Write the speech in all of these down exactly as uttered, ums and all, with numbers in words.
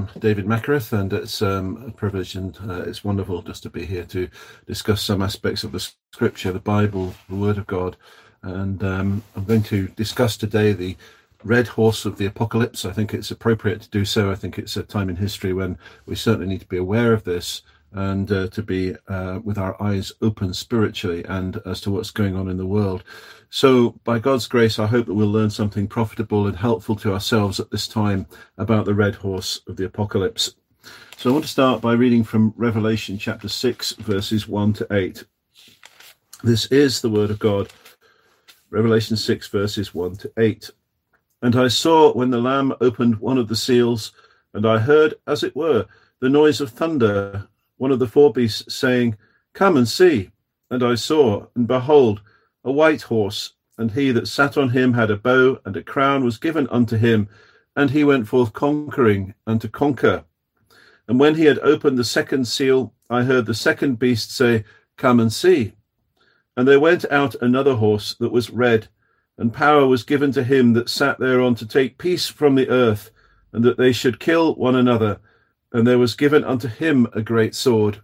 I'm David Mackereth, and it's um, a privilege and uh, it's wonderful just to be here to discuss some aspects of the Scripture, the Bible, the Word of God. And um, I'm going to discuss today the red horse of the apocalypse. I think it's appropriate to do so. I think it's a time in history when we certainly need to be aware of this and uh, to be uh, with our eyes open spiritually and as to what's going on in the world. So by God's grace, I hope that we'll learn something profitable and helpful to ourselves at this time about the red horse of the apocalypse. So I want to start by reading from Revelation chapter six, verses one to eight. This is the word of God. Revelation six, verses one to eight. And I saw when the Lamb opened one of the seals, and I heard, as it were, the noise of thunder, one of the four beasts saying, Come and see. And I saw, and behold, a white horse, and he that sat on him had a bow, and a crown was given unto him, and he went forth conquering and to conquer. And when he had opened the second seal, I heard the second beast say, Come and see. And there went out another horse that was red, and power was given to him that sat thereon to take peace from the earth, and that they should kill one another. And there was given unto him a great sword.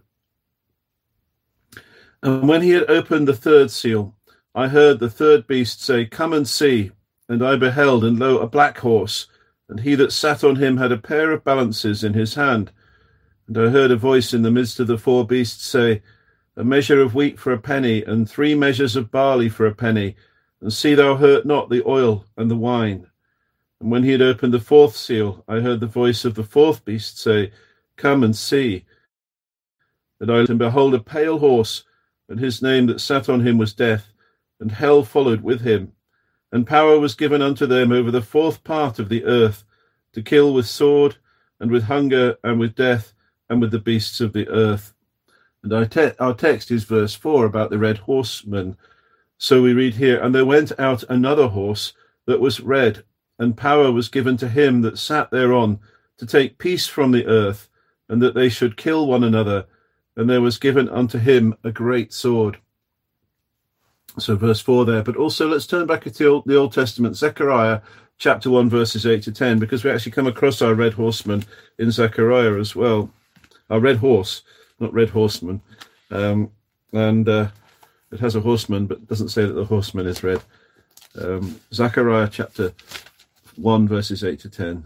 And when he had opened the third seal, I heard the third beast say, Come and see. And I beheld, and lo, a black horse, and he that sat on him had a pair of balances in his hand. And I heard a voice in the midst of the four beasts say, A measure of wheat for a penny, and three measures of barley for a penny, and see thou hurt not the oil and the wine. And when he had opened the fourth seal, I heard the voice of the fourth beast say, Come and see. And I looked, and behold, a pale horse, and his name that sat on him was Death, and hell followed with him. And power was given unto them over the fourth part of the earth, to kill with sword, and with hunger, and with death, and with the beasts of the earth. And our, te- our text is verse four about the red horseman. So we read here, And there went out another horse that was red, and power was given to him that sat thereon, to take peace from the earth, and that they should kill one another. And there was given unto him a great sword. So verse four there, but also let's turn back to the Old, the Old Testament, Zechariah chapter one, verses eight to ten, because we actually come across our red horseman in Zechariah as well. Our red horse, not red horseman. Um, and uh, it has a horseman, but doesn't say that the horseman is red. Um, Zechariah chapter one, verses eight to ten.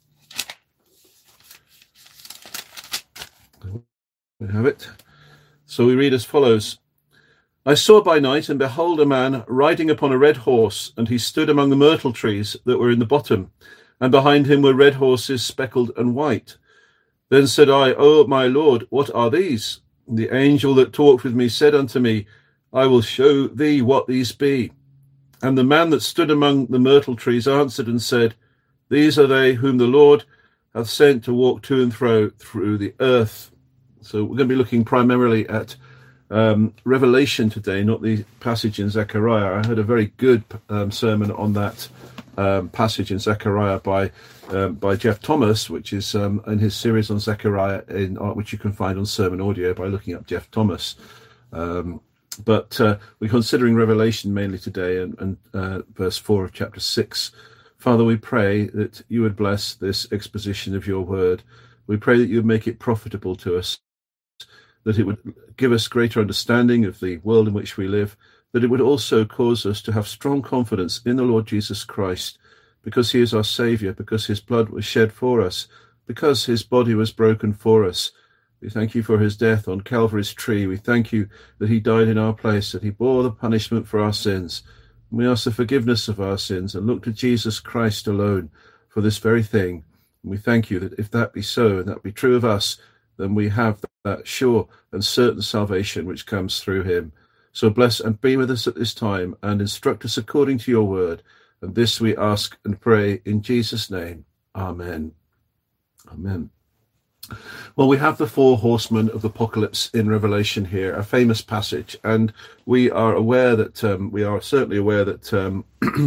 We have it. So we read as follows. I saw by night, and behold, a man riding upon a red horse, and he stood among the myrtle trees that were in the bottom, and behind him were red horses speckled and white. Then said I, O my Lord, what are these? And the angel that talked with me said unto me, I will show thee what these be. And the man that stood among the myrtle trees answered and said, These are they whom the Lord hath sent to walk to and fro through the earth. So we're going to be looking primarily at um, Revelation today, not the passage in Zechariah. I heard a very good um, sermon on that um, passage in Zechariah by um, by Jeff Thomas, which is um, in his series on Zechariah, in uh, which you can find on Sermon Audio by looking up Jeff Thomas. Um, but uh, we're considering Revelation mainly today, and, and uh, verse four of chapter six. Father, we pray that you would bless this exposition of your word. We pray that you would make it profitable to us, that it would give us greater understanding of the world in which we live, that it would also cause us to have strong confidence in the Lord Jesus Christ, because he is our Saviour, because his blood was shed for us, because his body was broken for us. We thank you for his death on Calvary's tree. We thank you that he died in our place, that he bore the punishment for our sins. And we ask the forgiveness of our sins and look to Jesus Christ alone for this very thing. And we thank you that if that be so, and that be true of us, then we have that sure and certain salvation which comes through him. So bless and be with us at this time, and instruct us according to your word. And this we ask and pray in Jesus' name. Amen. Amen. Well, we have the four horsemen of the apocalypse in Revelation here, a famous passage, and we are aware that um, we are certainly aware that um,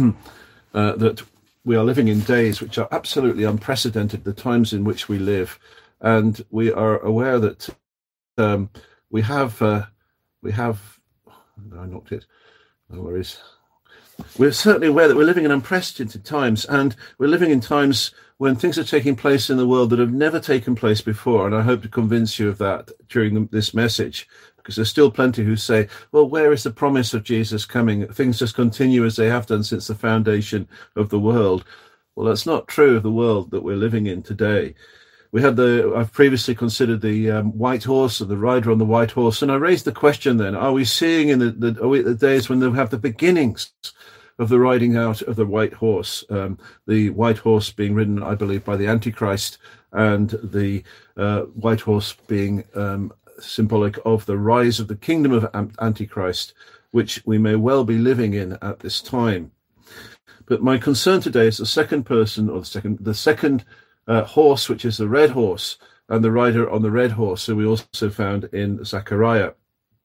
uh, that we are living in days which are absolutely unprecedented, the times in which we live. And we are aware that um, we have, uh, we have, no, I knocked it, no worries. We're certainly aware that we're living in unprecedented times, and we're living in times when things are taking place in the world that have never taken place before, and I hope to convince you of that during this message, because there's still plenty who say, well, where is the promise of Jesus coming? Things just continue as they have done since the foundation of the world. Well, that's not true of the world that we're living in today. We had the, I've previously considered the um, white horse and the rider on the white horse. And I raised the question then, are we seeing in the, the, are we at the days when they have the beginnings of the riding out of the white horse, um, the white horse being ridden, I believe, by the Antichrist, and the uh, white horse being um, symbolic of the rise of the kingdom of Antichrist, which we may well be living in at this time. But my concern today is the second person, or the second, the second uh, horse, which is the red horse, and the rider on the red horse, who we also found in Zechariah.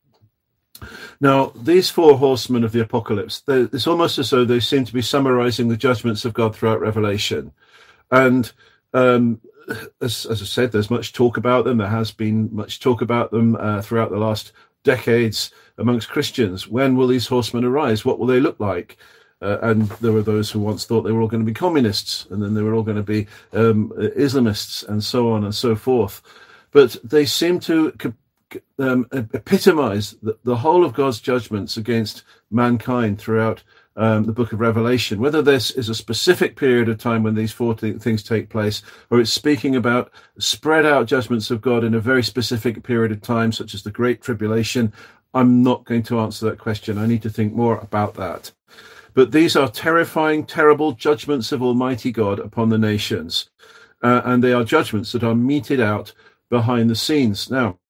Now, these four horsemen of the apocalypse, it's almost as though they seem to be summarizing the judgments of God throughout Revelation. And um, as, as I said, there's much talk about them. There has been much talk about them uh, throughout the last decades amongst Christians. When will these horsemen arise? What will they look like? Uh, and there were those who once thought they were all going to be communists, and then they were all going to be um, Islamists, and so on and so forth. But they seem to um, epitomize the, the whole of God's judgments against mankind throughout um, the book of Revelation. Whether this is a specific period of time when these four th- things take place, or it's speaking about spread out judgments of God in a very specific period of time, such as the Great Tribulation, I'm not going to answer that question. I need to think more about that. But these are terrifying, terrible judgments of Almighty God upon the nations. Uh, and they are judgments that are meted out behind the scenes. Now,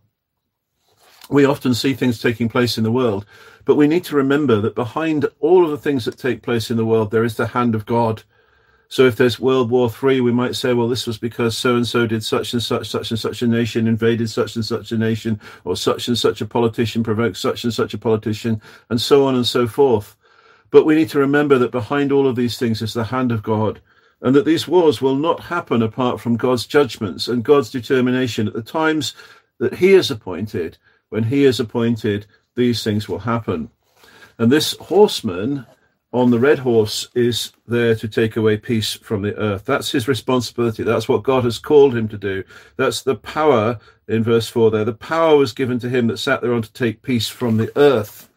we often see things taking place in the world, but we need to remember that behind all of the things that take place in the world, there is the hand of God. So if there's World War Three, we might say, well, this was because so-and-so did such and such, such and such a nation, invaded such and such a nation, or such and such a politician provoked such and such a politician, and so on and so forth. But we need to remember that behind all of these things is the hand of God, and that these wars will not happen apart from God's judgments and God's determination. At the times that he has appointed, when he is appointed, these things will happen. And this horseman on the red horse is there to take away peace from the earth. That's his responsibility. That's what God has called him to do. That's the power in verse four there. The power was given to him that sat there on to take peace from the earth.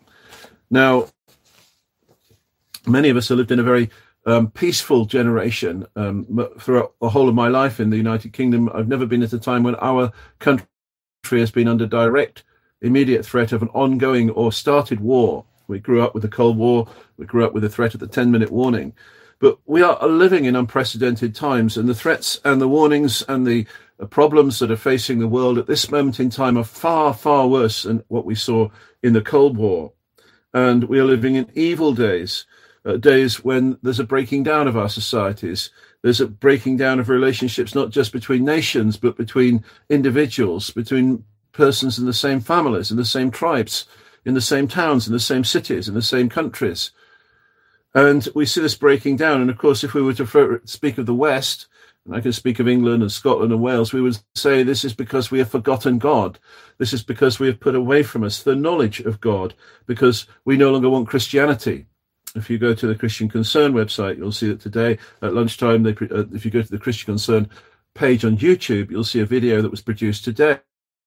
Now, many of us have lived in a very um, peaceful generation um, throughout the whole of my life in the United Kingdom. I've never been at a time when our country has been under direct, immediate threat of an ongoing or started war. We grew up with the Cold War. We grew up with the threat of the ten-minute warning. But we are living in unprecedented times, and the threats and the warnings and the problems that are facing the world at this moment in time are far, far worse than what we saw in the Cold War. And we are living in evil days. Uh, days when there's a breaking down of our societies. There's a breaking down of relationships, not just between nations, but between individuals, between persons in the same families, in the same tribes, in the same towns, in the same cities, in the same countries. And we see this breaking down. And of course, if we were to for, speak of the West, and I can speak of England and Scotland and Wales, we would say this is because we have forgotten God. This is because we have put away from us the knowledge of God, because we no longer want Christianity. If you go to the Christian Concern website, you'll see that today at lunchtime, they, uh, if you go to the Christian Concern page on YouTube, you'll see a video that was produced today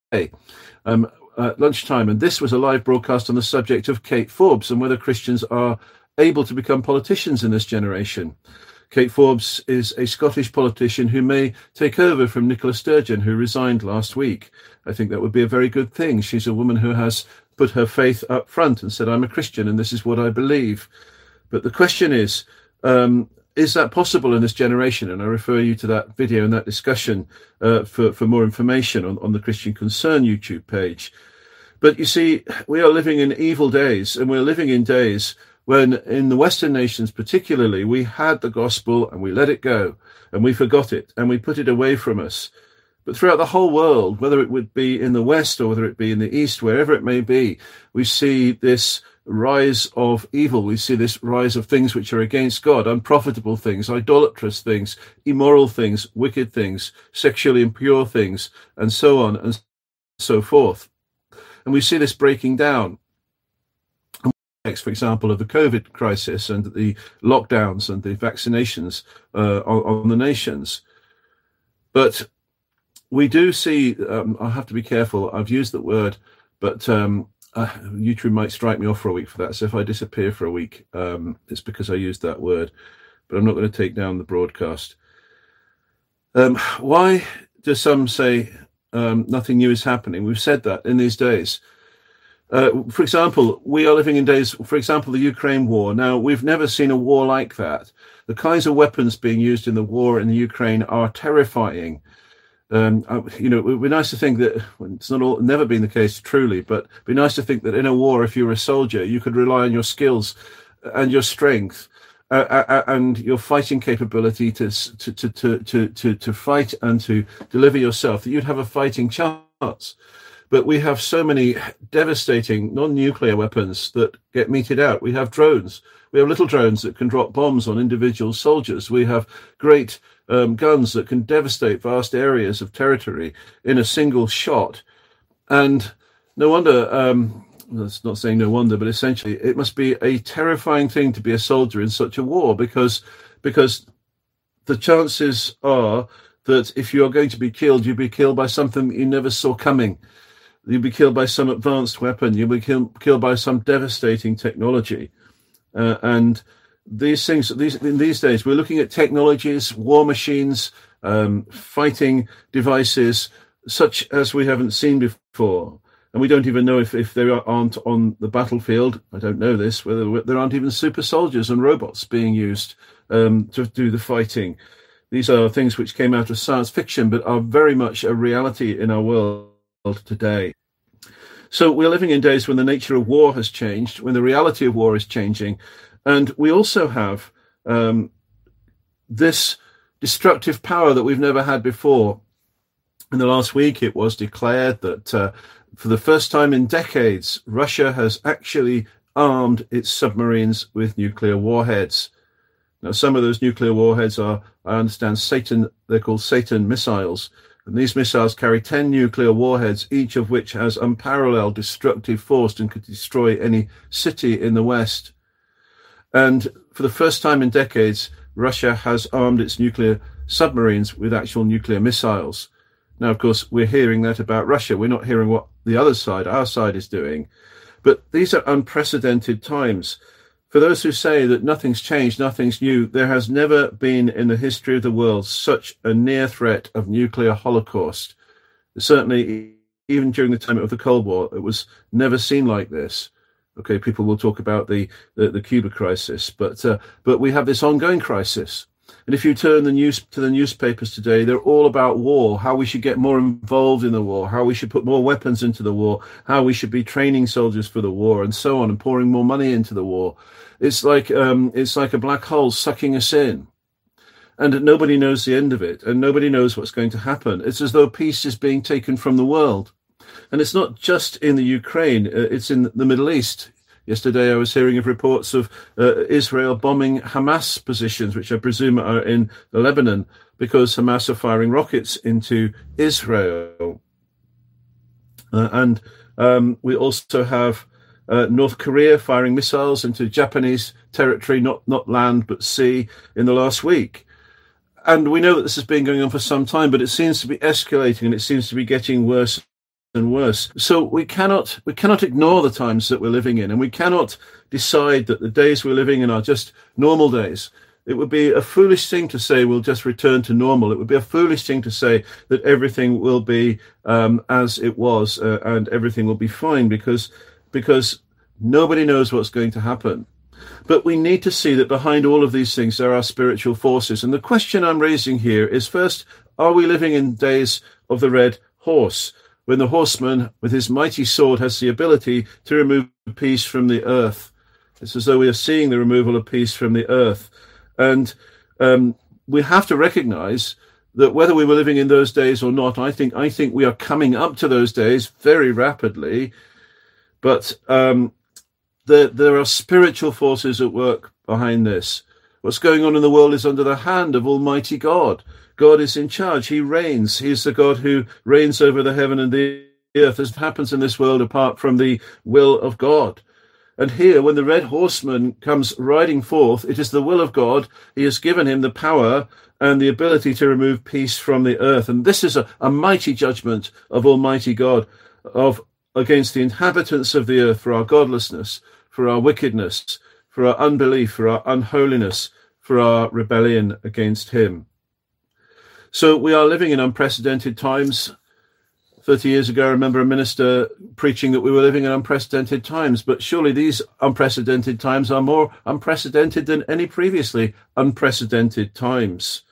um, at lunchtime. And this was a live broadcast on the subject of Kate Forbes and whether Christians are able to become politicians in this generation. Kate Forbes is a Scottish politician who may take over from Nicola Sturgeon, who resigned last week. I think that would be a very good thing. She's a woman who has put her faith up front and said, I'm a Christian and this is what I believe. But the question is, um, is that possible in this generation? And I refer you to that video and that discussion uh, for, for more information on, on the Christian Concern YouTube page. But you see, we are living in evil days, and we're living in days when in the Western nations particularly, we had the gospel and we let it go and we forgot it and we put it away from us. But throughout the whole world, whether it would be in the West or whether it be in the East, wherever it may be, we see this rise of evil. We see this rise of things which are against God, unprofitable things, idolatrous things, immoral things, wicked things, sexually impure things, and so on and so forth. And we see this breaking down. for example, of the COVID crisis and the lockdowns and the vaccinations uh, on, on the nations. But we do see, um, I have to be careful, I've used the word, but um, uh, YouTube might strike me off for a week for that. So if I disappear for a week, um, it's because I used that word. But I'm not going to take down the broadcast. Um, why do some say um, nothing new is happening? We've said that in these days. Uh, for example, we are living in days, for example, the Ukraine war. Now, we've never seen a war like that. The kinds of weapons being used in the war in the Ukraine are terrifying. Um, you know, it would be nice to think that, well, it's not all, never been the case truly, but it'd be nice to think that in a war, if you were a soldier, you could rely on your skills and your strength uh, and your fighting capability to, to, to, to, to, to, to fight and to deliver yourself, that you'd have a fighting chance. But we have so many devastating non-nuclear weapons that get meted out. We have drones. We have little drones that can drop bombs on individual soldiers. We have great um, guns that can devastate vast areas of territory in a single shot. And no wonder, um, that's not saying no wonder, but essentially it must be a terrifying thing to be a soldier in such a war, because because the chances are that if you are going to be killed, you'll be killed by something you never saw coming. You'll be killed by some advanced weapon. You'll be kill, killed by some devastating technology. Uh, and these things, these in these days, we're looking at technologies, war machines, um, fighting devices, such as we haven't seen before. And we don't even know if, if they aren't on the battlefield. I don't know this, whether there aren't even super soldiers and robots being used um, to do the fighting. These are things which came out of science fiction, but are very much a reality in our world today. So we're living in days when the nature of war has changed, when the reality of war is changing. And we also have um, this destructive power that we've never had before. In the last week, it was declared that uh, for the first time in decades, Russia has actually armed its submarines with nuclear warheads. Now, some of those nuclear warheads are, I understand, Satan, they're called Satan missiles. And these missiles carry ten nuclear warheads, each of which has unparalleled destructive force and could destroy any city in the West. And for the first time in decades, Russia has armed its nuclear submarines with actual nuclear missiles. Now, of course, we're hearing that about Russia. We're not hearing what the other side, our side, is doing. But these are unprecedented times. For those who say that nothing's changed, nothing's new, there has never been in the history of the world such a near threat of nuclear holocaust. Certainly, even during the time of the Cold War, it was never seen like this. Okay, people will talk about the, the, the Cuba crisis, but uh, but we have this ongoing crisis. And if you turn the news to the newspapers today, they're all about war, how we should get more involved in the war, how we should put more weapons into the war, how we should be training soldiers for the war, and so on, and pouring more money into the war. It's like um, it's like a black hole sucking us in. And nobody knows the end of it, and nobody knows what's going to happen. It's as though peace is being taken from the world. And it's not just in the Ukraine, it's in the Middle East. Yesterday, I was hearing of reports of uh, Israel bombing Hamas positions, which I presume are in Lebanon, because Hamas are firing rockets into Israel. Uh, and um, we also have uh, North Korea firing missiles into Japanese territory, not, not land, but sea, in the last week. And we know that this has been going on for some time, but it seems to be escalating, and it seems to be getting worse and worse. So we cannot we cannot ignore the times that we're living in, and we cannot decide that the days we're living in are just normal days. It would be a foolish thing to say we'll just return to normal. It would be a foolish thing to say that everything will be um, as it was uh, and everything will be fine, because because nobody knows what's going to happen. But we need to see that behind all of these things there are spiritual forces. And the question I'm raising here is, first, are we living in days of the red horse, when the horseman with his mighty sword has the ability to remove peace from the earth? It's as though we are seeing the removal of peace from the earth. And um, we have to recognize that whether we were living in those days or not, I think I think we are coming up to those days very rapidly. But um, there, there are spiritual forces at work behind this. What's going on in the world is under the hand of Almighty God. God is in charge. He reigns. He is the God who reigns over the heaven and the earth. As happens in this world apart from the will of God. And here, when the red horseman comes riding forth, it is the will of God. He has given him the power and the ability to remove peace from the earth. And this is a, a mighty judgment of Almighty God of against the inhabitants of the earth for our godlessness, for our wickedness, for our unbelief, for our unholiness, for our rebellion against him. So we are living in unprecedented times. thirty years ago, I remember a minister preaching that we were living in unprecedented times, but surely these unprecedented times are more unprecedented than any previously unprecedented times.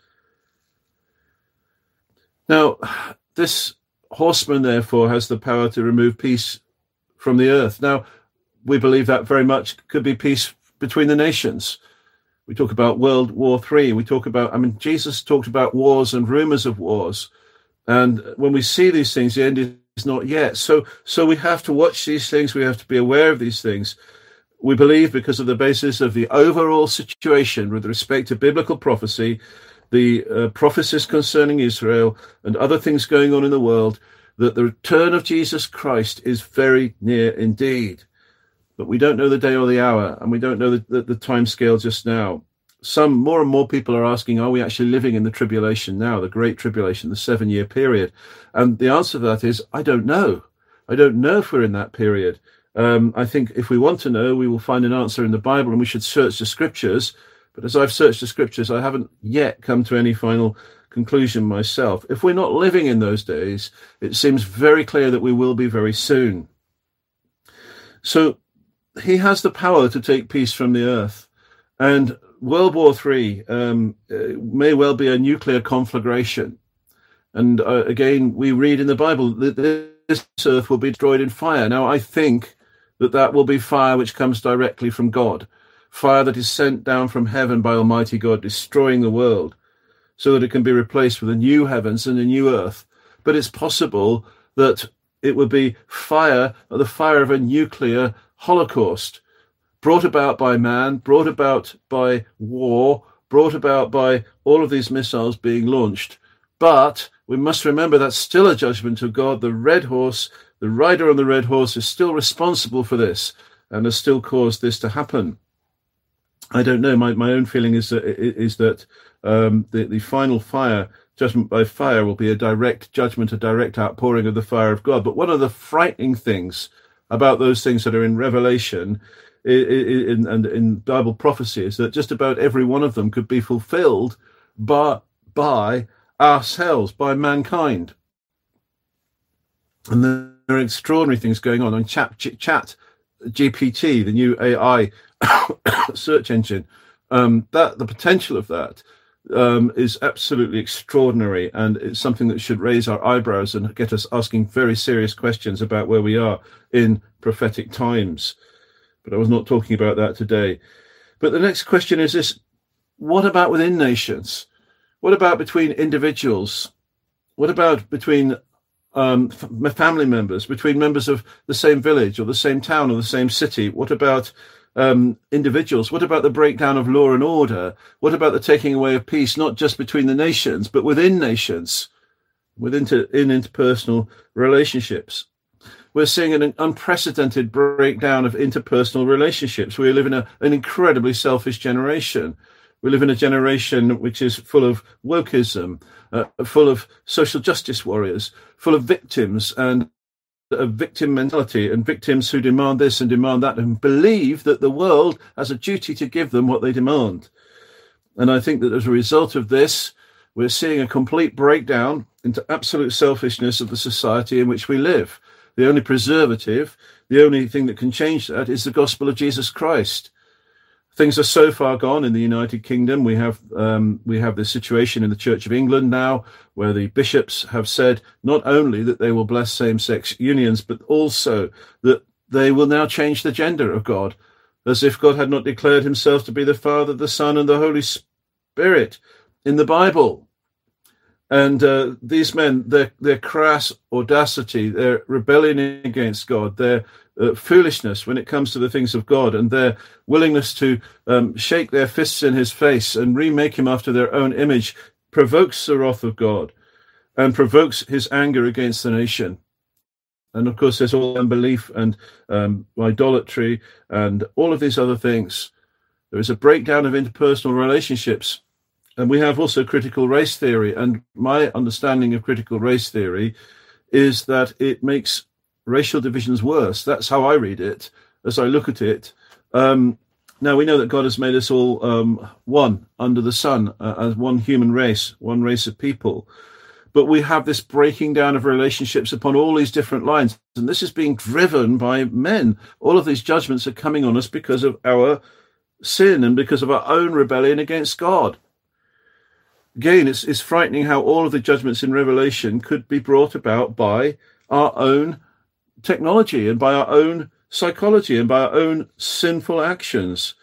Now, this horseman, therefore, has the power to remove peace from the earth. Now, we believe that very much could be peace between the nations. We talk about World War Three. We talk about, I mean, Jesus talked about wars and rumors of wars. And when we see these things, the end is not yet. So, so we have to watch these things. We have to be aware of these things. We believe, because of the basis of the overall situation with respect to biblical prophecy, the uh, prophecies concerning Israel and other things going on in the world, that the return of Jesus Christ is very near indeed. But we don't know the day or the hour, and we don't know the, the, the time scale just now. Some more and more people are asking, are we actually living in the tribulation now, the great tribulation, the seven-year period? And the answer to that is, I don't know. I don't know if we're in that period. Um, I think if we want to know, we will find an answer in the Bible, and we should search the scriptures. But as I've searched the scriptures, I haven't yet come to any final conclusion myself. If we're not living in those days, it seems very clear that we will be very soon. So he has the power to take peace from the earth. And World War Three um, may well be a nuclear conflagration. And uh, again, we read in the Bible that this earth will be destroyed in fire. Now, I think that that will be fire which comes directly from God, fire that is sent down from heaven by Almighty God, destroying the world, so that it can be replaced with a new heavens and a new earth. But it's possible that it would be fire, the fire of a nuclear holocaust, brought about by man, brought about by war, brought about by all of these missiles being launched. But we must remember that's still a judgment of God. The red horse, the rider on the red horse, is still responsible for this and has still caused this to happen. I don't know. My, my own feeling is that, is that um, the, the final fire, judgment by fire, will be a direct judgment, a direct outpouring of the fire of God. But one of the frightening things about those things that are in Revelation in, in, in Bible prophecy is that just about every one of them could be fulfilled by, by ourselves, by mankind. And there are extraordinary things going on on Chat, Chat G P T, the new A I search engine. Um, that the potential of that um, is absolutely extraordinary, and it's something that should raise our eyebrows and get us asking very serious questions about where we are in prophetic times. But I was not talking about that today. But the next question is this: what about within nations? What about between individuals? What about between um, f- family members, between members of the same village or the same town or the same city? What about um, individuals? What about the breakdown of law and order? What about the taking away of peace, not just between the nations, but within nations, within to, in interpersonal relationships? We're seeing an unprecedented breakdown of interpersonal relationships. We live in a, an incredibly selfish generation. We live in a generation which is full of wokeism, uh, full of social justice warriors, full of victims and a victim mentality, and victims who demand this and demand that and believe that the world has a duty to give them what they demand. And I think that as a result of this, we're seeing a complete breakdown into absolute selfishness of the society in which we live. The only preservative, the only thing that can change that is the gospel of Jesus Christ. Things are so far gone in the United Kingdom. We have um, we have this situation in the Church of England now, where the bishops have said not only that they will bless same-sex unions, but also that they will now change the gender of God, as if God had not declared himself to be the Father, the Son, and the Holy Spirit in the Bible. And uh, these men, their, their crass audacity, their rebellion against God, their uh, foolishness when it comes to the things of God, and their willingness to um, shake their fists in his face and remake him after their own image, provokes the wrath of God and provokes his anger against the nation. And of course, there's all unbelief and um, idolatry and all of these other things. There is a breakdown of interpersonal relationships. And we have also critical race theory. And my understanding of critical race theory is that it makes racial divisions worse. That's how I read it as I look at it. Um, now, we know that God has made us all um, one under the sun, uh, as one human race, one race of people. But we have this breaking down of relationships upon all these different lines. And this is being driven by men. All of these judgments are coming on us because of our sin and because of our own rebellion against God. Again, it's, it's frightening how all of the judgments in Revelation could be brought about by our own technology and by our own psychology and by our own sinful actions.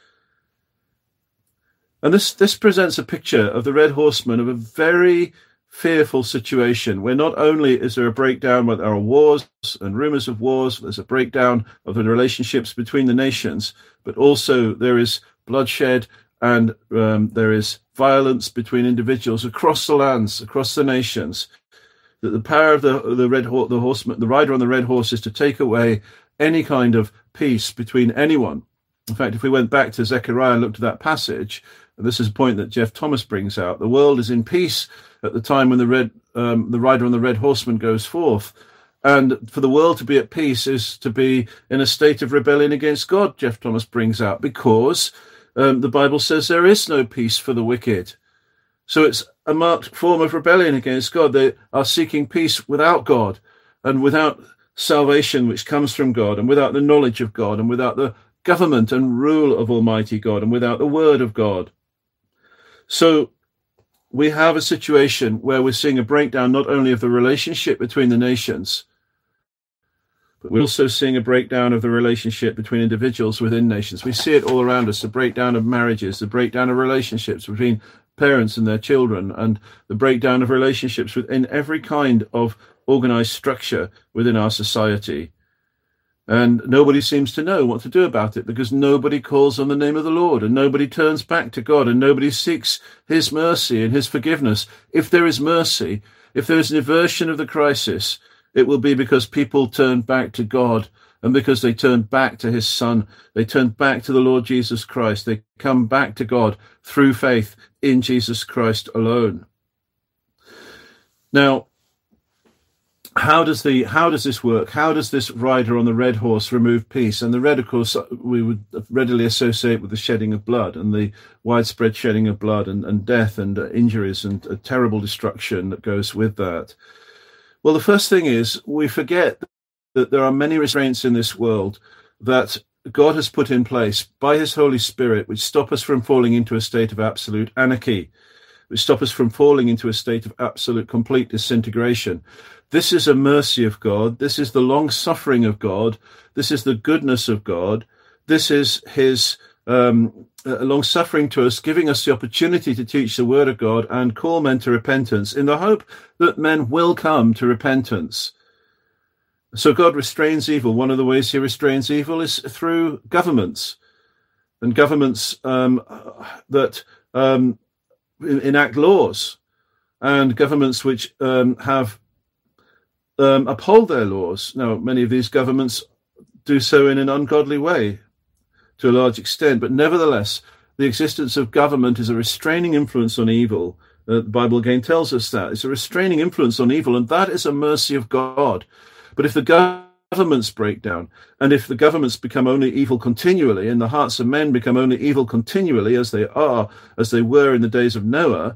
And this, this presents a picture of the Red Horseman of a very fearful situation where not only is there a breakdown, but there are wars and rumors of wars, there's a breakdown of the relationships between the nations, but also there is bloodshed and um, there is violence between individuals across the lands, across the nations. That the power of the the red horse, the horseman, the rider on the red horse, is to take away any kind of peace between anyone. In fact, if we went back to Zechariah and looked at that passage, and this is a point that Jeff Thomas brings out, the world is in peace at the time when the red um, the rider on the red horseman goes forth. And for the world to be at peace is to be in a state of rebellion against God, Jeff Thomas brings out, because um, the Bible says there is no peace for the wicked. So it's a marked form of rebellion against God. They are seeking peace without God and without salvation which comes from God and without the knowledge of God and without the government and rule of Almighty God and without the word of God. So we have a situation where we're seeing a breakdown not only of the relationship between the nations, but we're also seeing a breakdown of the relationship between individuals within nations. We see it all around us, the breakdown of marriages, the breakdown of relationships between parents and their children, and the breakdown of relationships within every kind of organized structure within our society. And nobody seems to know what to do about it because nobody calls on the name of the Lord and nobody turns back to God and nobody seeks his mercy and his forgiveness. If there is mercy, if there is an aversion of the crisis, it will be because people turn back to God and because they turn back to his Son. They turn back to the Lord Jesus Christ. They come back to God through faith in Jesus Christ alone. Now, How does the how does this work? How does this rider on the red horse remove peace? And the red, of course, we would readily associate with the shedding of blood and the widespread shedding of blood and, and death and uh, injuries and uh, terrible destruction that goes with that. Well, the first thing is we forget that there are many restraints in this world that God has put in place by his Holy Spirit, which stop us from falling into a state of absolute anarchy, which stop us from falling into a state of absolute complete disintegration. This is a mercy of God. This is the long suffering of God. This is the goodness of God. This is his um, uh, long suffering to us, giving us the opportunity to teach the word of God and call men to repentance in the hope that men will come to repentance. So God restrains evil. One of the ways he restrains evil is through governments and governments um, that um, enact laws and governments which um, have Um, uphold their laws. Now, many of these governments do so in an ungodly way to a large extent, but nevertheless, the existence of government is a restraining influence on evil. Uh, the Bible again tells us that. It's a restraining influence on evil, and that is a mercy of God. But if the governments break down, and if the governments become only evil continually, and the hearts of men become only evil continually, as they are, as they were in the days of Noah,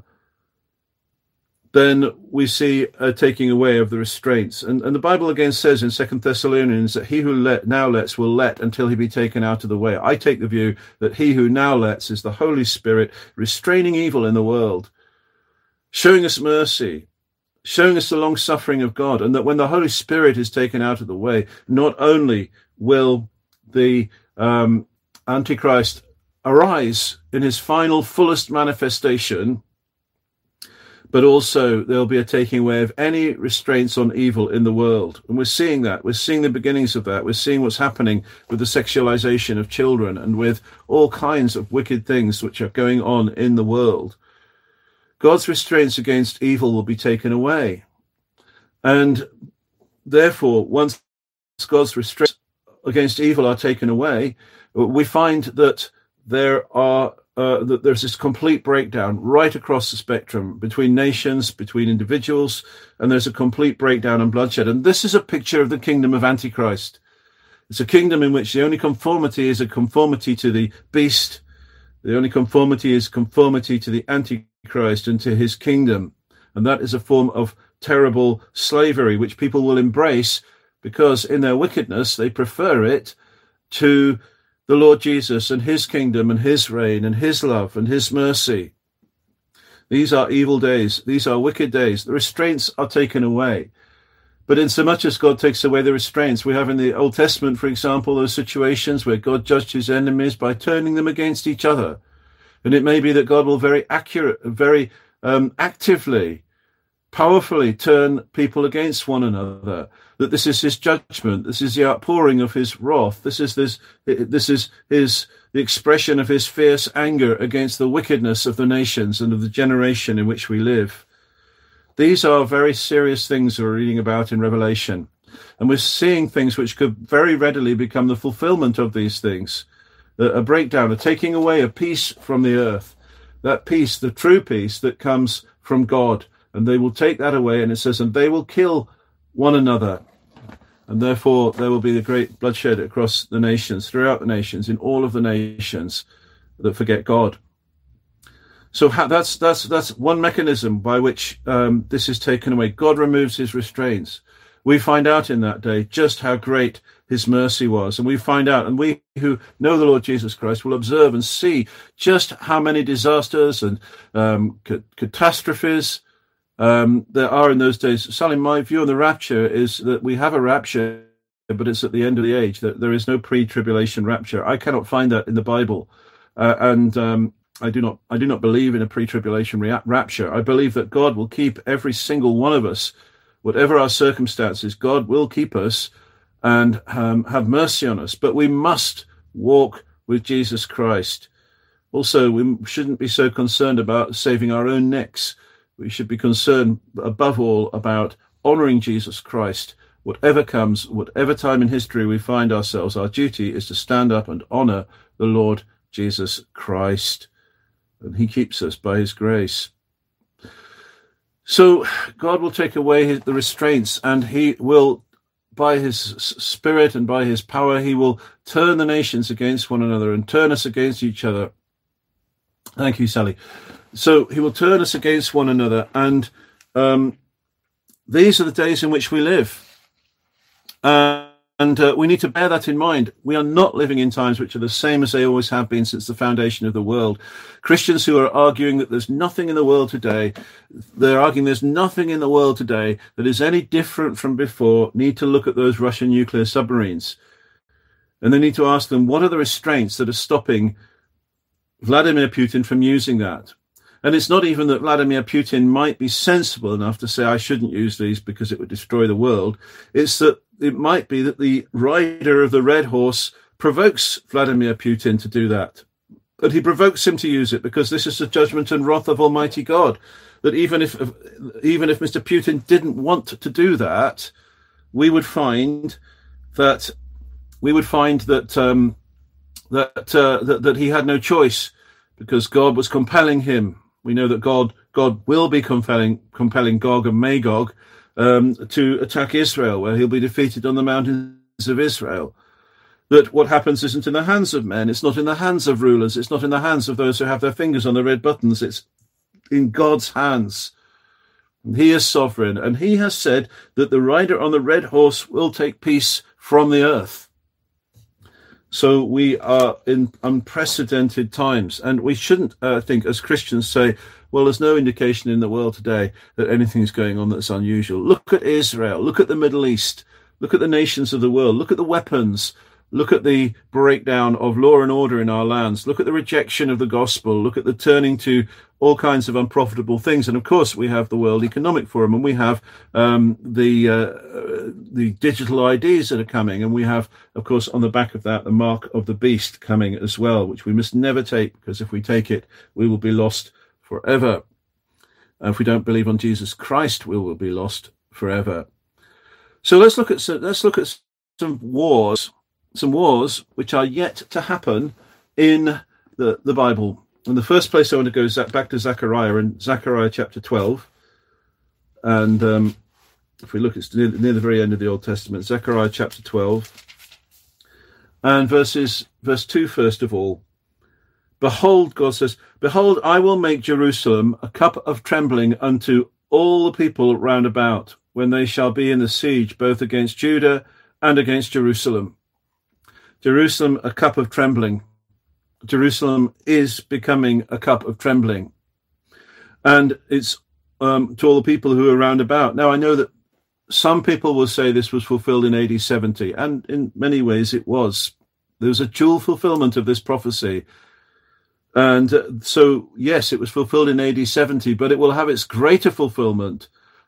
then we see a taking away of the restraints. And, and the Bible again says in Second Thessalonians that he who let, now lets will let until he be taken out of the way. I take the view that he who now lets is the Holy Spirit restraining evil in the world, showing us mercy, showing us the long suffering of God, and that when the Holy Spirit is taken out of the way, not only will the um, Antichrist arise in his final, fullest manifestation, but also there'll be a taking away of any restraints on evil in the world. And we're seeing that. We're seeing the beginnings of that. We're seeing what's happening with the sexualization of children and with all kinds of wicked things which are going on in the world. God's restraints against evil will be taken away. And therefore, once God's restraints against evil are taken away, we find that there are uh, that there's this complete breakdown right across the spectrum between nations, between individuals, and there's a complete breakdown and bloodshed. And this is a picture of the kingdom of Antichrist. It's a kingdom in which the only conformity is a conformity to the beast. The only conformity is conformity to the Antichrist and to his kingdom. And that is a form of terrible slavery, which people will embrace because in their wickedness, they prefer it to the Lord Jesus and his kingdom and his reign and his love and his mercy. These are evil days. These are wicked days. The restraints are taken away. But in so much as God takes away the restraints, we have in the Old Testament, for example, those situations where God judged his enemies by turning them against each other. And it may be that God will very accurate, very um, actively, powerfully turn people against one another. That this is his judgment. This is the outpouring of his wrath. This is this. This is his the expression of his fierce anger against the wickedness of the nations and of the generation in which we live. These are very serious things we're reading about in Revelation. And we're seeing things which could very readily become the fulfillment of these things. A breakdown, a taking away of peace from the earth. That peace, the true peace that comes from God. And they will take that away. And it says, and they will kill one another. And therefore there will be the great bloodshed across the nations, throughout the nations, in all of the nations that forget God. So that's that's that's one mechanism by which um, this is taken away. God removes his restraints. We find out in that day just how great his mercy was. And we find out, and we who know the Lord Jesus Christ will observe and see just how many disasters and um, ca- catastrophes um, there are in those days. Sally, my view on the rapture is that we have a rapture, but it's at the end of the age. That there is no pre-tribulation rapture. I cannot find that in the Bible. Uh, and um I do not I do not believe in a pre-tribulation rapture. I believe that God will keep every single one of us, whatever our circumstances. God will keep us and um, have mercy on us. But we must walk with Jesus Christ. Also, we shouldn't be so concerned about saving our own necks. We should be concerned, above all, about honoring Jesus Christ. Whatever comes, whatever time in history we find ourselves, our duty is to stand up and honor the Lord Jesus Christ. And he keeps us by his grace. So God will take away his, the restraints, and he will, by his spirit and by his power, he will turn the nations against one another and turn us against each other. Thank you, Sally. So he will turn us against one another. And um, these are the days in which we live. Uh, And uh, we need to bear that in mind. We are not living in times which are the same as they always have been since the foundation of the world. Christians who are arguing that there's nothing in the world today, they're arguing there's nothing in the world today that is any different from before, need to look at those Russian nuclear submarines. And they need to ask them, what are the restraints that are stopping Vladimir Putin from using that? And it's not even that Vladimir Putin might be sensible enough to say, I shouldn't use these because it would destroy the world. It's that it might be that the rider of the red horse provokes Vladimir Putin to do that. But he provokes him to use it because this is the judgment and wrath of Almighty God. That even if even if Mister Putin didn't want to do that, we would find that we would find that um, that, uh, that that he had no choice because God was compelling him. We know that God God will be compelling compelling Gog and Magog um, to attack Israel, where he'll be defeated on the mountains of Israel. That what happens isn't in the hands of men, it's not in the hands of rulers, it's not in the hands of those who have their fingers on the red buttons, it's in God's hands. He is sovereign, and he has said that the rider on the red horse will take peace from the earth. So we are in unprecedented times, and we shouldn't uh, think as Christians say, well, there's no indication in the world today that anything's going on that's unusual. Look at Israel, look at the Middle East, look at the nations of the world, look at the weapons, look at the breakdown of law and order in our lands, look at the rejection of the gospel, look at the turning to all kinds of unprofitable things. And of course, we have the World Economic Forum, and we have um, the uh, the digital I Ds that are coming. And we have, of course, on the back of that, the mark of the beast coming as well, which we must never take, because if we take it, we will be lost forever. And if we don't believe on Jesus Christ, we will be lost forever. So let's look at let's look at some wars, some wars which are yet to happen in the, the Bible. And the first place I want to go is back to Zechariah, in Zechariah chapter twelve. And um, if we look, it's near, near the very end of the Old Testament, Zechariah chapter twelve. And verses, verse two, first of all. Behold, God says, behold, I will make Jerusalem a cup of trembling unto all the people round about, when they shall be in the siege, both against Judah and against Jerusalem. Jerusalem, a cup of trembling. Jerusalem is becoming a cup of trembling. And it's um, to all the people who are round about. Now, I know that some people will say this was fulfilled in A D seventy, and in many ways it was. There was a dual fulfillment of this prophecy. And uh, so, yes, it was fulfilled in A D seventy, but it will have its greater fulfillment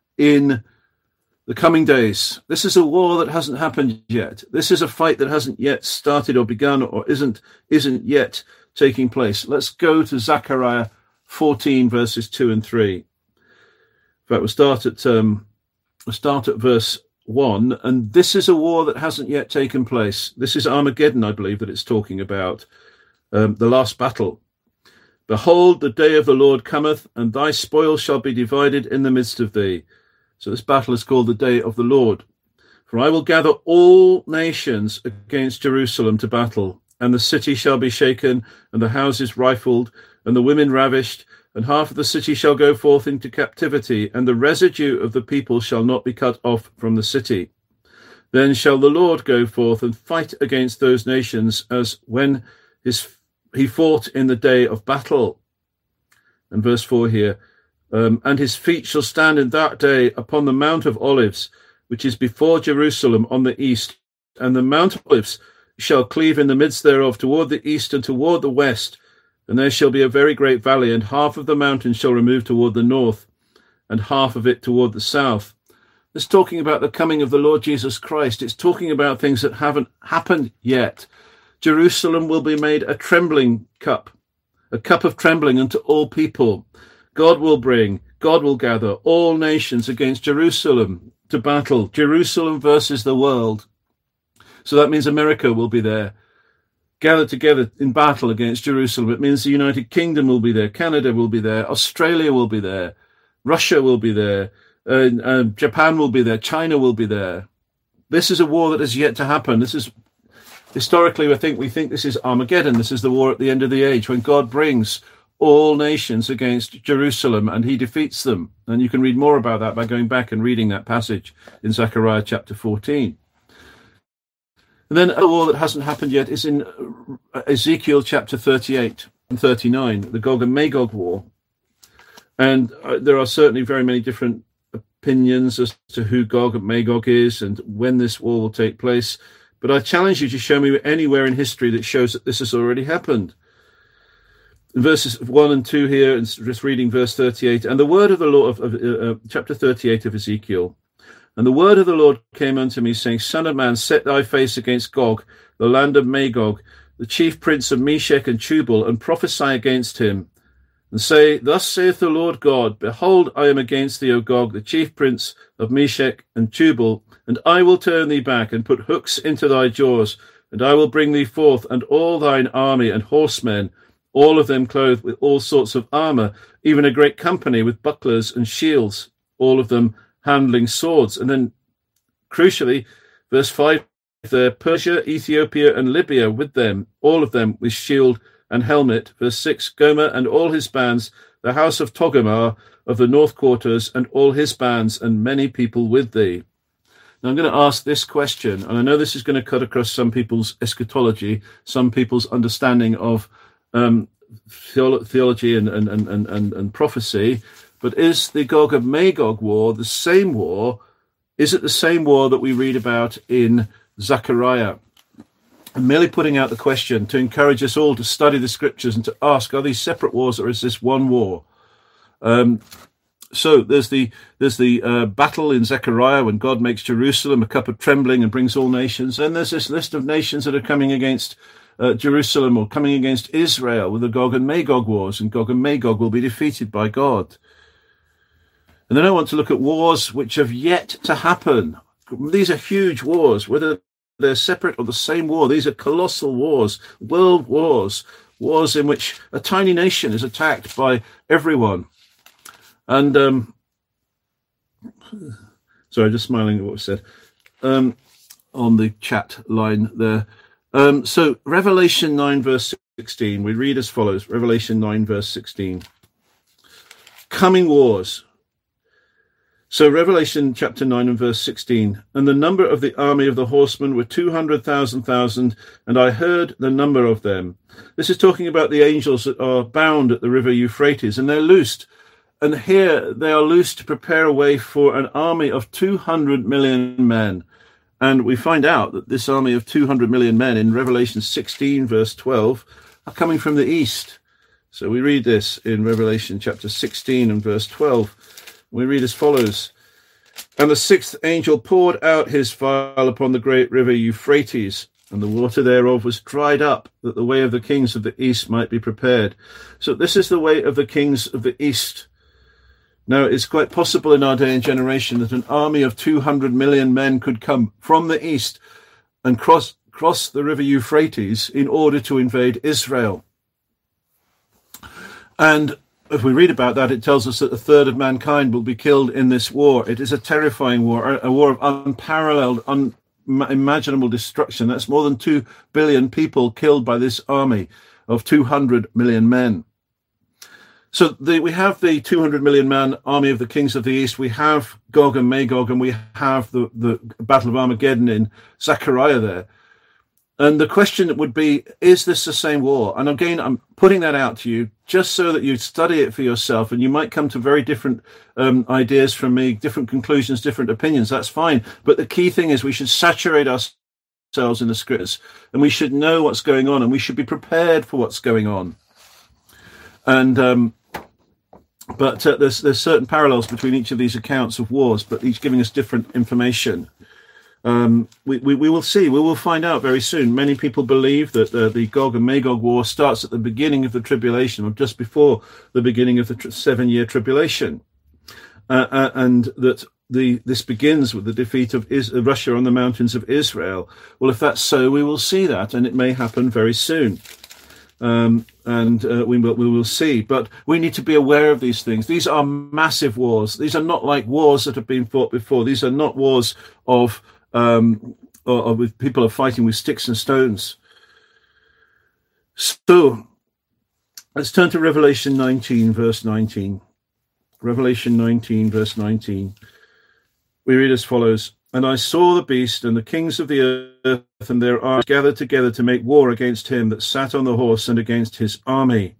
in the coming days. This is a war that hasn't happened yet. This is a fight that hasn't yet started or begun or isn't isn't yet taking place. Let's go to Zechariah fourteen, verses two and three. In fact, we'll start at um, we'll start at verse one, and this is a war that hasn't yet taken place. This is Armageddon, I believe, that it's talking about, um, the last battle. Behold, the day of the Lord cometh, and thy spoil shall be divided in the midst of thee. So this battle is called the day of the Lord. For I will gather all nations against Jerusalem to battle, and the city shall be shaken, and the houses rifled, and the women ravished, and half of the city shall go forth into captivity, and the residue of the people shall not be cut off from the city. Then shall the Lord go forth and fight against those nations, as when his he fought in the day of battle. And verse four here, um, and his feet shall stand in that day upon the Mount of Olives, which is before Jerusalem on the east, and the Mount of Olives shall cleave in the midst thereof toward the east and toward the west, and there shall be a very great valley, and half of the mountain shall remove toward the north, and half of it toward the south. It's talking about the coming of the Lord Jesus Christ. It's talking about things that haven't happened yet. Jerusalem will be made a trembling cup, a cup of trembling unto all people. God will bring, God will gather all nations against Jerusalem to battle. Jerusalem versus the world. So that means America will be there, gathered together in battle against Jerusalem. It means the United Kingdom will be there, Canada will be there, Australia will be there, Russia will be there, uh, uh, Japan will be there, China will be there. This is a war that has yet to happen. This is Historically, I think we think this is Armageddon. This is the war at the end of the age, when God brings all nations against Jerusalem and he defeats them. And you can read more about that by going back and reading that passage in Zechariah chapter fourteen. And then a war that hasn't happened yet is in Ezekiel chapter thirty-eight and thirty-nine, the Gog and Magog war. And uh, there are certainly very many different opinions as to who Gog and Magog is and when this war will take place. But I challenge you to show me anywhere in history that shows that this has already happened. In verses one and two here, and just reading verse thirty-eight, and the word of the Lord, of, of uh, chapter thirty-eight of Ezekiel, and the word of the Lord came unto me, saying, Son of man, set thy face against Gog, the land of Magog, the chief prince of Meshech and Tubal, and prophesy against him, and say, Thus saith the Lord God, Behold, I am against thee, O Gog, the chief prince of Meshech and Tubal, and I will turn thee back, and put hooks into thy jaws, and I will bring thee forth, and all thine army and horsemen, all of them clothed with all sorts of armour, even a great company with bucklers and shields, all of them handling swords. And then, crucially, verse five, there, Persia, Ethiopia, and Libya with them, all of them with shield and helmet. Verse six, Gomer and all his bands, the house of Togomar of the north quarters, and all his bands, and many people with thee. Now I'm going to ask this question, and I know this is going to cut across some people's eschatology, some people's understanding of um, theolo- theology and, and, and, and, and prophecy, but is the Gog and Magog war the same war? Is it the same war that we read about in Zechariah? I'm merely putting out the question to encourage us all to study the scriptures and to ask, are these separate wars or is this one war? Um, so there's the there's the uh, battle in Zechariah when God makes Jerusalem a cup of trembling and brings all nations. Then there's this list of nations that are coming against uh, Jerusalem or coming against Israel with the Gog and Magog wars, and Gog and Magog will be defeated by God. And then I want to look at wars which have yet to happen. These are huge wars, whether they're separate or the same war. These are colossal wars, world wars, wars in which a tiny nation is attacked by everyone. And, um, sorry, just smiling at what was said um, on the chat line there. Um, so Revelation nine, verse sixteen, we read as follows. Revelation nine, verse sixteen. Coming wars. So Revelation chapter nine and verse sixteen. And the number of the army of the horsemen were two hundred thousand thousand, and I heard the number of them. This is talking about the angels that are bound at the river Euphrates, and they're loosed. And here they are loosed to prepare a way for an army of two hundred million men. And we find out that this army of two hundred million men in Revelation sixteen, verse twelve, are coming from the east. So we read this in Revelation chapter sixteen and verse twelve. We read as follows. And the sixth angel poured out his vial upon the great river Euphrates, and the water thereof was dried up, that the way of the kings of the east might be prepared. So this is the way of the kings of the east. Now, it's quite possible in our day and generation that an army of two hundred million men could come from the east and cross, cross the river Euphrates in order to invade Israel. And if we read about that, it tells us that a third of mankind will be killed in this war. It is a terrifying war, a war of unparalleled, unimaginable destruction. That's more than two billion people killed by this army of two hundred million men. So the, we have the two hundred million man army of the kings of the east. We have Gog and Magog, and we have the, the Battle of Armageddon in Zechariah there. And the question would be, is this the same war? And again, I'm putting that out to you just so that you study it for yourself, and you might come to very different um, ideas from me, different conclusions, different opinions. That's fine. But the key thing is we should saturate ourselves in the scriptures, and we should know what's going on, and we should be prepared for what's going on. And um, but uh, there's there's certain parallels between each of these accounts of wars, but each giving us different information. Um, we, we, we will see, we will find out very soon. Many people believe that uh, the Gog and Magog war starts at the beginning of the tribulation, or just before the beginning of the tr- seven-year tribulation, uh, uh, and that the this begins with the defeat of Is- uh, Russia on the mountains of Israel. Well, if that's so, we will see that, and it may happen very soon. Um, and uh, we will we will see. But we need to be aware of these things. These are massive wars. These are not like wars that have been fought before. These are not wars of Um, or, or with people are fighting with sticks and stones. So let's turn to Revelation nineteen, verse nineteen. Revelation nineteen, verse nineteen. We read as follows. And I saw the beast and the kings of the earth and their armies gathered together to make war against him that sat on the horse and against his army.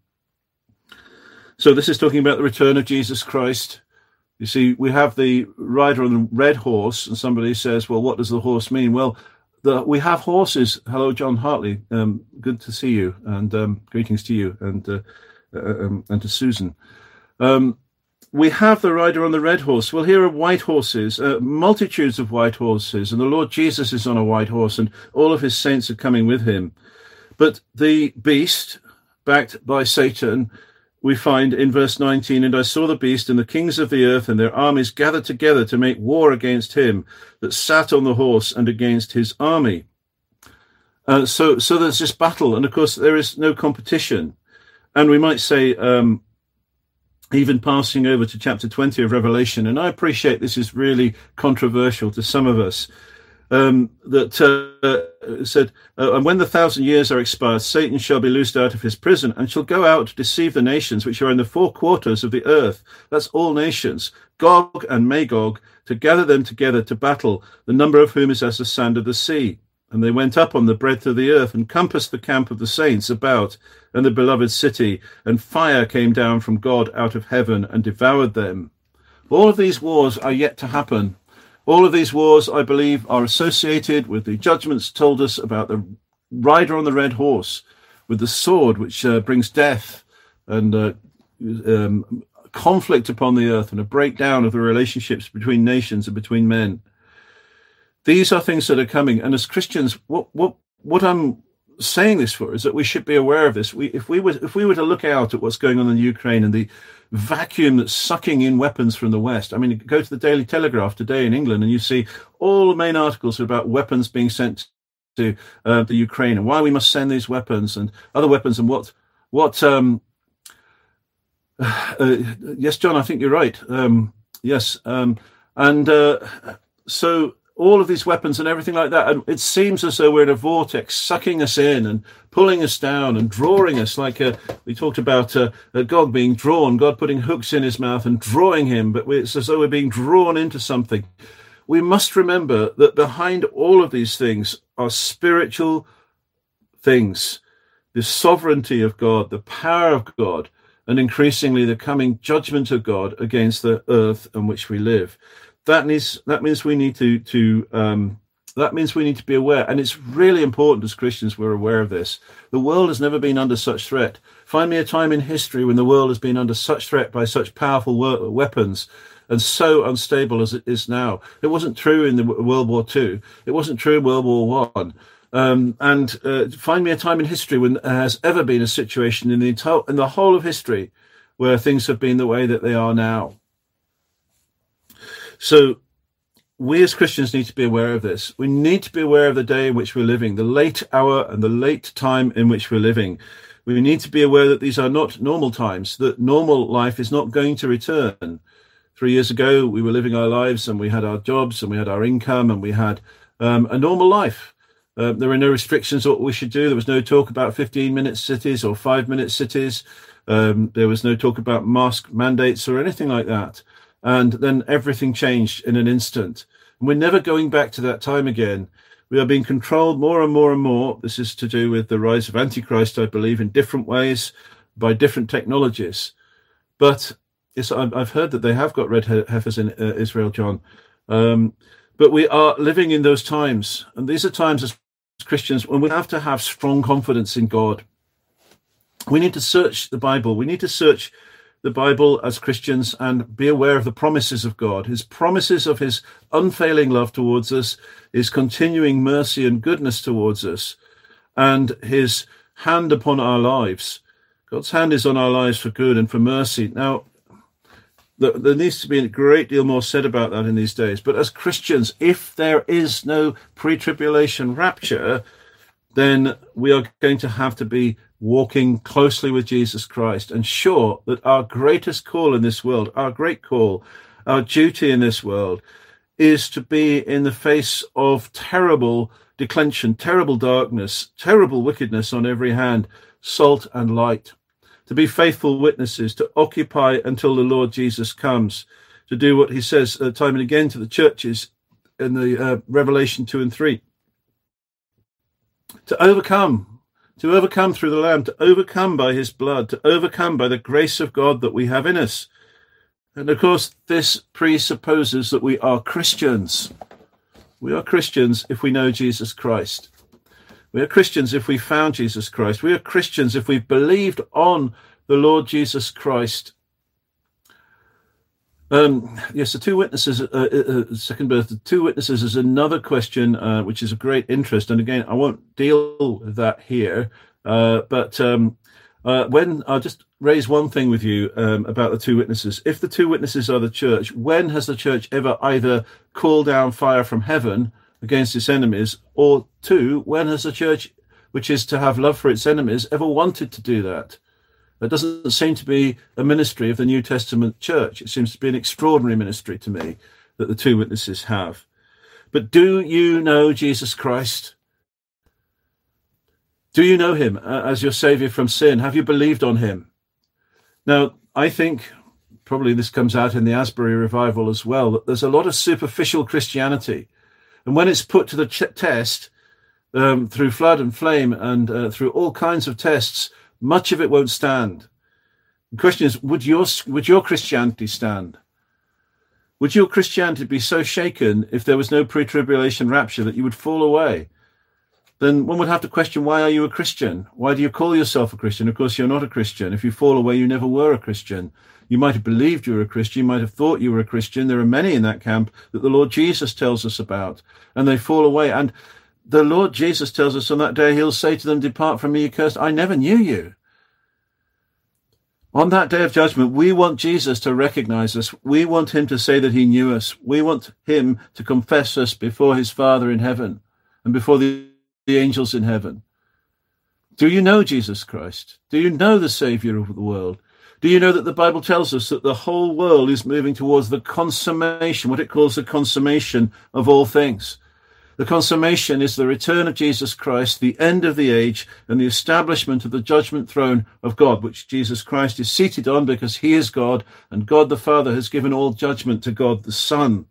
So this is talking about the return of Jesus Christ. You see, we have the rider on the red horse, and somebody says, well, what does the horse mean? Well, the, we have horses. Hello, John Hartley. Um, good to see you, and um, greetings to you and uh, uh, um, and to Susan. Um, we have the rider on the red horse. Well, here are white horses, uh, multitudes of white horses, and the Lord Jesus is on a white horse, and all of his saints are coming with him. But the beast, backed by Satan, we find in verse nineteen, and I saw the beast and the kings of the earth and their armies gathered together to make war against him that sat on the horse and against his army. Uh, so, so there's this battle, and of course there is no competition. And we might say, um, even passing over to chapter twenty of Revelation, and I appreciate this is really controversial to some of us, Um, that uh, said, uh, and when the thousand years are expired, Satan shall be loosed out of his prison and shall go out to deceive the nations which are in the four quarters of the earth. That's all nations, Gog and Magog, to gather them together to battle, the number of whom is as the sand of the sea. And they went up on the breadth of the earth and compassed the camp of the saints about and the beloved city, and fire came down from God out of heaven and devoured them. All of these wars are yet to happen. All of these wars, I believe, are associated with the judgments told us about the rider on the red horse, with the sword which uh, brings death and uh, um, conflict upon the earth and a breakdown of the relationships between nations and between men. These are things that are coming. And as Christians, what what what I'm saying this for is that we should be aware of this. We, if we were if we were to look out at what's going on in Ukraine and the vacuum that's sucking in weapons from the West. I mean, go to the Daily Telegraph today in England and you see all the main articles about weapons being sent to uh, the Ukraine and why we must send these weapons and other weapons and what what. Um, uh, yes, John, I think you're right. Um, yes, um, and uh, so. All of these weapons and everything like that. And it seems as though we're in a vortex, sucking us in and pulling us down and drawing us like a, we talked about uh, God being drawn, God putting hooks in his mouth and drawing him, but we, it's as though we're being drawn into something. We must remember that behind all of these things are spiritual things, the sovereignty of God, the power of God, and increasingly the coming judgment of God against the earth on which we live. That needs. That means we need to. to um, that means we need to be aware, and it's really important as Christians we're aware of this. The world has never been under such threat. Find me a time in history when the world has been under such threat by such powerful we- weapons and so unstable as it is now. It wasn't true in the World War Two. It wasn't true in World War One. Um, and uh, find me a time in history when there has ever been a situation in the entire, in the whole of history where things have been the way that they are now. So we as Christians need to be aware of this. We need to be aware of the day in which we're living, the late hour and the late time in which we're living. We need to be aware that these are not normal times, that normal life is not going to return. Three years ago, we were living our lives and we had our jobs and we had our income and we had um, a normal life. Uh, there were no restrictions on what we should do. There was no talk about fifteen-minute cities or five-minute cities. Um, there was no talk about mask mandates or anything like that. And then everything changed in an instant. And we're never going back to that time again. We are being controlled more and more and more. This is to do with the rise of Antichrist, I believe, in different ways, by different technologies. But it's, I've heard that they have got red heifers in uh, Israel, John. Um, but we are living in those times. And these are times as Christians when we have to have strong confidence in God. We need to search the Bible. We need to search the Bible as Christians and be aware of the promises of God, his promises of his unfailing love towards us, his continuing mercy and goodness towards us, and his hand upon our lives. God's hand is on our lives for good and for mercy. Now, there needs to be a great deal more said about that in these days. But as Christians, if there is no pre-tribulation rapture, then we are going to have to be walking closely with Jesus Christ and sure that our greatest call in this world, our great call, our duty in this world is to be in the face of terrible declension, terrible darkness, terrible wickedness on every hand, salt and light, to be faithful witnesses, to occupy until the Lord Jesus comes, to do what he says uh, time and again to the churches in the uh, Revelation two and three, to overcome, to overcome through the Lamb, to overcome by his blood, to overcome by the grace of God that we have in us. And of course, this presupposes that we are Christians. We are Christians if we know Jesus Christ. We are Christians if we found Jesus Christ. We are Christians if we've believed on the Lord Jesus Christ. Um, yes, the two witnesses, uh, uh, second birth, the two witnesses is another question, uh, which is of great interest. And again, I won't deal with that here. Uh, but um, uh, when I'll just raise one thing with you um, about the two witnesses. If the two witnesses are the church, when has the church ever either called down fire from heaven against its enemies, or two, when has the church, which is to have love for its enemies, ever wanted to do that? That doesn't seem to be a ministry of the New Testament church. It seems to be an extraordinary ministry to me that the two witnesses have. But do you know Jesus Christ? Do you know him as your Saviour from sin? Have you believed on him? Now, I think, probably this comes out in the Asbury revival as well, that there's a lot of superficial Christianity. And when it's put to the ch- test, um, through flood and flame and uh, through all kinds of tests, much of it won't stand. The question is, would your would your Christianity stand? Would your Christianity be so shaken if there was no pre-tribulation rapture that you would fall away? Then one would have to question, why are you a Christian? Why do you call yourself a Christian? Of course, you're not a Christian. If you fall away, you never were a Christian. You might have believed you were a Christian. You might have thought you were a Christian. There are many in that camp that the Lord Jesus tells us about, and they fall away. And the Lord Jesus tells us on that day, he'll say to them, depart from me, you cursed. I never knew you. On that day of judgment, we want Jesus to recognize us. We want him to say that he knew us. We want him to confess us before his Father in heaven and before the the angels in heaven? Do you know Jesus Christ? Do you know the Savior of the world? Do you know that the Bible tells us that the whole world is moving towards the consummation, what it calls the consummation of all things? The consummation is the return of Jesus Christ, the end of the age, and the establishment of the judgment throne of God, which Jesus Christ is seated on because he is God, and God the Father has given all judgment to God the Son.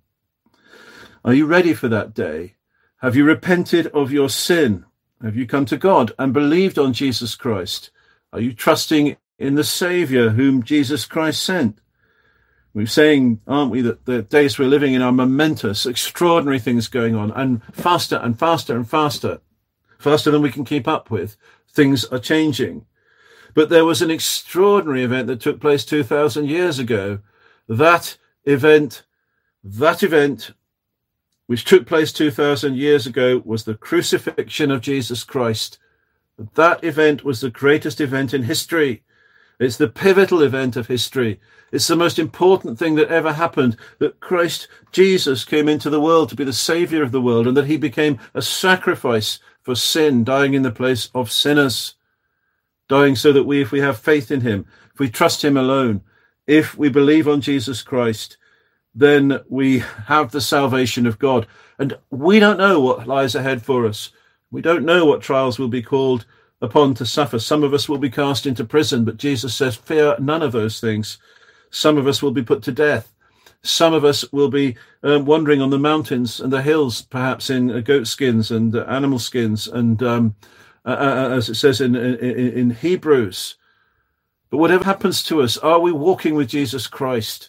Are you ready for that day? Have you repented of your sin? Have you come to God and believed on Jesus Christ? Are you trusting in the Saviour whom Jesus Christ sent? We're saying, aren't we, that the days we're living in are momentous, extraordinary things going on, and faster and faster and faster, faster than we can keep up with. Things are changing. But there was an extraordinary event that took place two thousand years ago. That event, that event, which took place two thousand years ago, was the crucifixion of Jesus Christ. That event was the greatest event in history. It's the pivotal event of history. It's the most important thing that ever happened, that Christ Jesus came into the world to be the Saviour of the world, and that he became a sacrifice for sin, dying in the place of sinners, dying so that we, if we have faith in him, if we trust him alone, if we believe on Jesus Christ, then we have the salvation of God. And we don't know what lies ahead for us. We don't know what trials will be called upon to suffer. Some of us will be cast into prison, but Jesus says, fear none of those things. Some of us will be put to death. Some of us will be um, wandering on the mountains and the hills, perhaps in uh, goat skins and uh, animal skins, and um, uh, uh, as it says in, in, in Hebrews. But whatever happens to us, are we walking with Jesus Christ?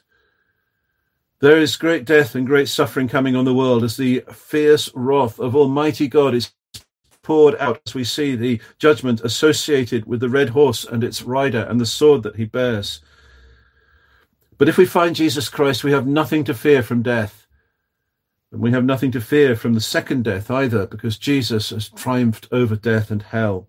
There is great death and great suffering coming on the world as the fierce wrath of Almighty God is poured out, as we see the judgment associated with the red horse and its rider and the sword that he bears. But if we find Jesus Christ, we have nothing to fear from death. And we have nothing to fear from the second death either, because Jesus has triumphed over death and hell.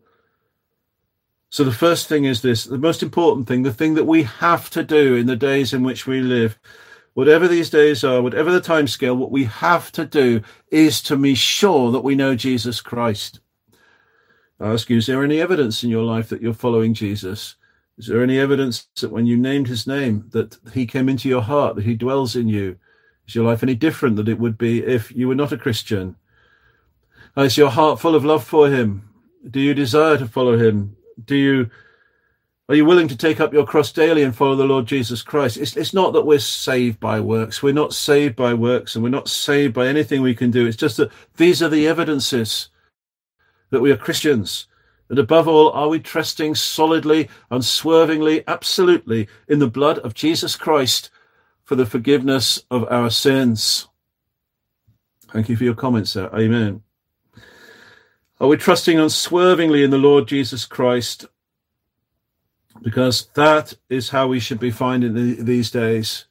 So the first thing is this, the most important thing, the thing that we have to do in the days in which we live, whatever these days are, whatever the time scale, what we have to do is to be sure that we know Jesus Christ. I ask you, is there any evidence in your life that you're following Jesus? Is there any evidence that when you named his name, that he came into your heart, that he dwells in you? Is your life any different than it would be if you were not a Christian? Is your heart full of love for him? Do you desire to follow him? Do you, are you willing to take up your cross daily and follow the Lord Jesus Christ? It's, it's not that we're saved by works. We're not saved by works, and we're not saved by anything we can do. It's just that these are the evidences that we are Christians. And above all, are we trusting solidly, unswervingly, absolutely in the blood of Jesus Christ for the forgiveness of our sins? Thank you for your comments there. Amen. Are we trusting unswervingly in the Lord Jesus Christ? Because that is how we should be finding the, these days.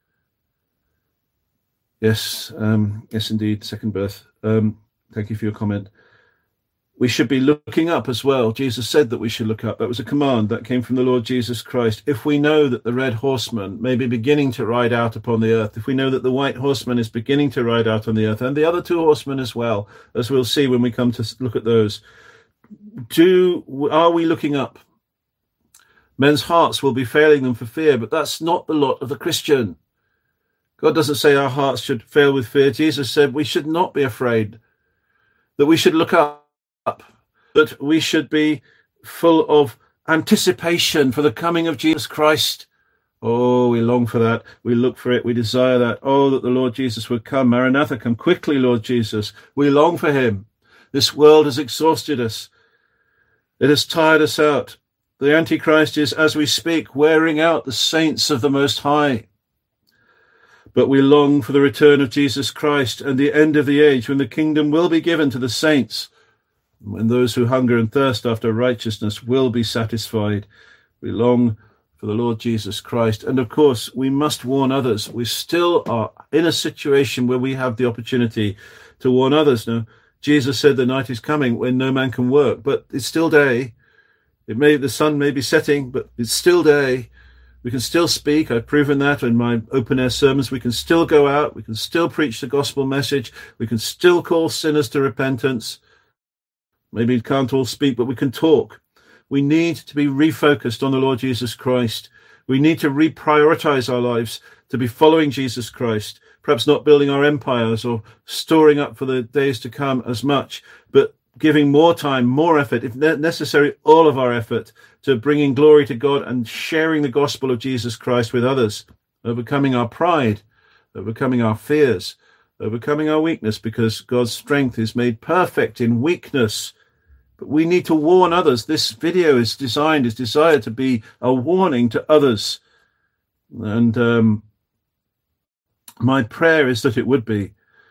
Yes, um, yes, indeed, second birth. Um, thank you for your comment. We should be looking up as well. Jesus said that we should look up. That was a command that came from the Lord Jesus Christ. If we know that the red horseman may be beginning to ride out upon the earth, if we know that the white horseman is beginning to ride out on the earth, and the other two horsemen as well, as we'll see when we come to look at those, do are we looking up? Men's hearts will be failing them for fear, but that's not the lot of the Christian. God doesn't say our hearts should fail with fear. Jesus said we should not be afraid, that we should look up, that we should be full of anticipation for the coming of Jesus Christ. Oh, we long for that. We look for it. We desire that. Oh, that the Lord Jesus would come. Maranatha, come quickly, Lord Jesus. We long for him. This world has exhausted us. It has tired us out. The Antichrist is, as we speak, wearing out the saints of the Most High. But we long for the return of Jesus Christ and the end of the age, when the kingdom will be given to the saints, when those who hunger and thirst after righteousness will be satisfied. We long for the Lord Jesus Christ. And of course, we must warn others. We still are in a situation where we have the opportunity to warn others. Now, Jesus said the night is coming when no man can work, but it's still day. It may, the sun may be setting, but it's still day. We can still speak. I've proven that in my open-air sermons. We can still go out. We can still preach the gospel message. We can still call sinners to repentance. Maybe we can't all speak, but we can talk. We need to be refocused on the Lord Jesus Christ. We need to reprioritize our lives to be following Jesus Christ, perhaps not building our empires or storing up for the days to come as much, but giving more time, more effort, if necessary, all of our effort to bringing glory to God and sharing the gospel of Jesus Christ with others, overcoming our pride, overcoming our fears, overcoming our weakness, because God's strength is made perfect in weakness. But we need to warn others. This video is designed, is desired to be a warning to others. And um, my prayer is that it would be.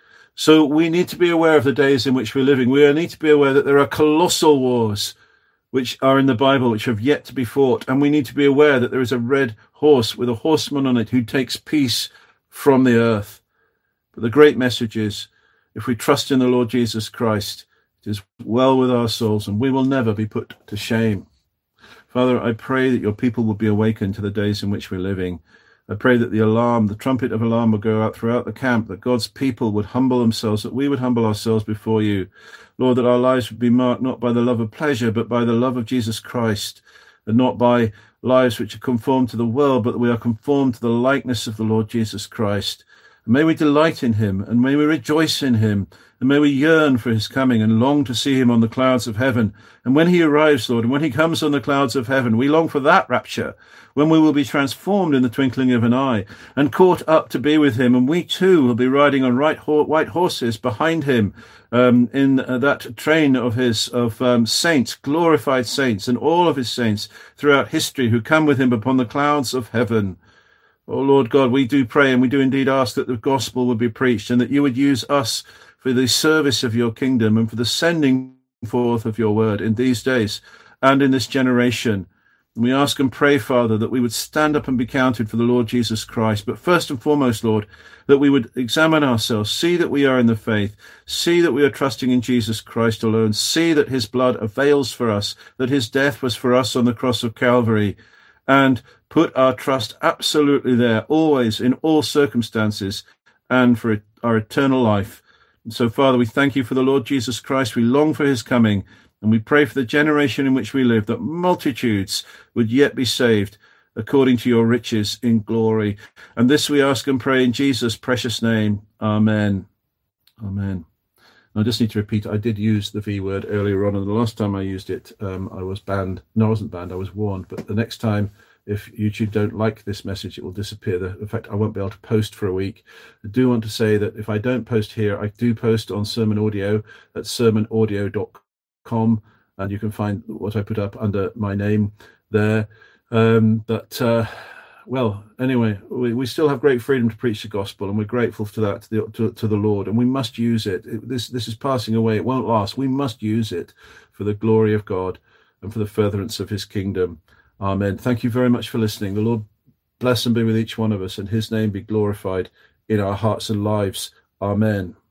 So we need to be aware of the days in which we're living. We need to be aware that there are colossal wars which are in the Bible, which have yet to be fought. And we need to be aware that there is a red horse with a horseman on it who takes peace from the earth. But the great message is, if we trust in the Lord Jesus Christ, it is well with our souls, and we will never be put to shame. Father, I pray that your people will be awakened to the days in which we're living. I pray that the alarm, the trumpet of alarm will go out throughout the camp, that God's people would humble themselves, that we would humble ourselves before you. Lord, that our lives would be marked not by the love of pleasure, but by the love of Jesus Christ, and not by lives which are conformed to the world, but that we are conformed to the likeness of the Lord Jesus Christ. And may we delight in him, and may we rejoice in him, and may we yearn for his coming and long to see him on the clouds of heaven. And when he arrives, Lord, and when he comes on the clouds of heaven, we long for that rapture, when we will be transformed in the twinkling of an eye and caught up to be with him. And we too will be riding on right ho- white horses behind him um, in uh, that train of his of um, saints, glorified saints, and all of his saints throughout history who come with him upon the clouds of heaven. Oh, Lord God, we do pray and we do indeed ask that the gospel would be preached, and that you would use us for the service of your kingdom and for the sending forth of your word in these days and in this generation. And we ask and pray, Father, that we would stand up and be counted for the Lord Jesus Christ. But first and foremost, Lord, that we would examine ourselves, see that we are in the faith, see that we are trusting in Jesus Christ alone, see that his blood avails for us, that his death was for us on the cross of Calvary, and put our trust absolutely there, always, in all circumstances, and for our eternal life. And so, Father, we thank you for the Lord Jesus Christ. We long for his coming, and we pray for the generation in which we live, that multitudes would yet be saved according to your riches in glory. And this we ask and pray in Jesus' precious name. Amen. Amen. I just need to repeat, I did use the V word earlier on, and the last time I used it, um, I was banned. No, I wasn't banned, I was warned. But the next time, if YouTube don't like this message, it will disappear. The, in fact, I won't be able to post for a week. I do want to say that if I don't post here, I do post on Sermon Audio at sermon audio dot com, and you can find what I put up under my name there. Um, but, uh, well, anyway, we, we still have great freedom to preach the gospel, and we're grateful to that, to the, to, to the Lord, and we must use it. it. This, this is passing away. It won't last. We must use it for the glory of God and for the furtherance of his kingdom. Amen. Thank you very much for listening. The Lord bless and be with each one of us, and his name be glorified in our hearts and lives. Amen.